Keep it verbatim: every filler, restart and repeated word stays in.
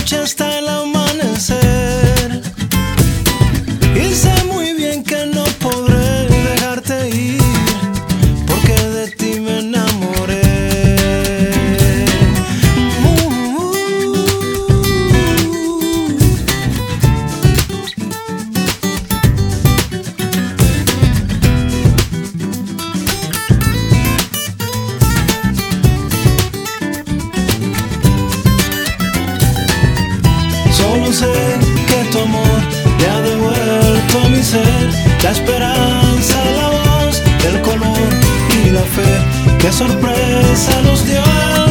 noche hasta el amanecer. Y sé muy bien que no podré dejarte ir, porque de ti me enamoré. Solo sé que tu amor te ha devuelto a mi ser la esperanza, la voz, el color y la fe. Qué sorpresa nos dio.